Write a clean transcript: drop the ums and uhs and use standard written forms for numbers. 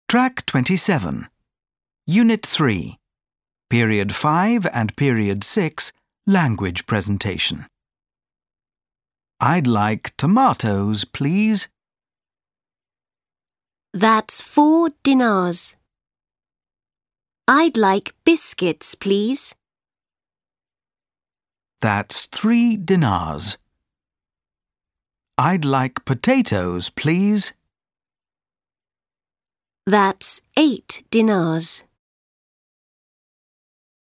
Track 27. Unit 3. Period 5 and Period 6 Language Presentation. I'd like tomatoes, please. That's 4 dinars. I'd like biscuits, please. That's 3 dinars. I'd like potatoes, please. That's 8 dinars.